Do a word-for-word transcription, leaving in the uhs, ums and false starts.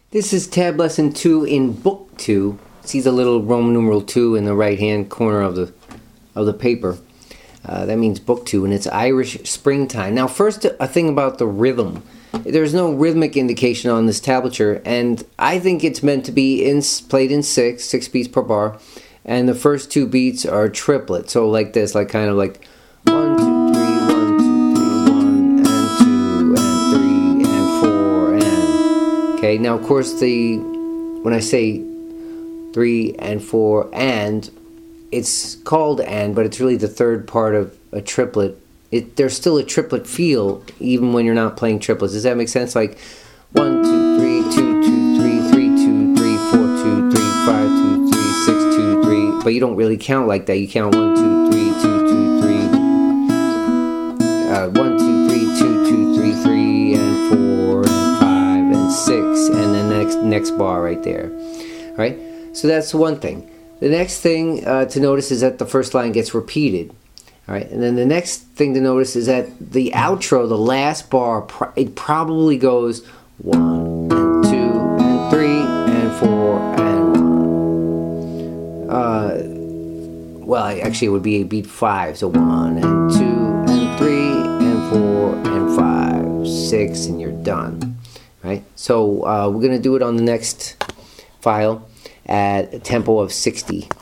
This is tab lesson two in book two. See the little Roman numeral two in the right hand corner of the of the paper. Uh, that means book two, and it's Irish Springtime. Now, first, a thing about the rhythm. There's no rhythmic indication on this tablature, and I think it's meant to be in, played in six, six beats per bar, and the first two beats are triplet. So like this, like kind of like one, two, three, one, two, three, one, and two, and three, and four, and okay. Now, of course, the when I say three and four and, it's called and, but it's really the third part of a triplet. It, there's still a triplet feel even when you're not playing triplets. Does that make sense? Like one, two, three, two, two, three, three, two, three, four, two, three, five, two, three, six, two, three. But you don't really count like that. You count one, two, three, two, two, three. Uh, one, two, three, two, two, three, three, and four, and five, and six, and then the next next bar right there. All right. So that's one thing. The next thing uh, to notice is that the first line gets repeated. All right, and then the next thing to notice is that the outro, the last bar, it probably goes one, and two, and three, and four, and one. Uh, well, actually, it would be beat five, so one, and two, and three, and four, and five, six, and you're done. Right? So uh, we're going to do it on the next file at a tempo of sixty.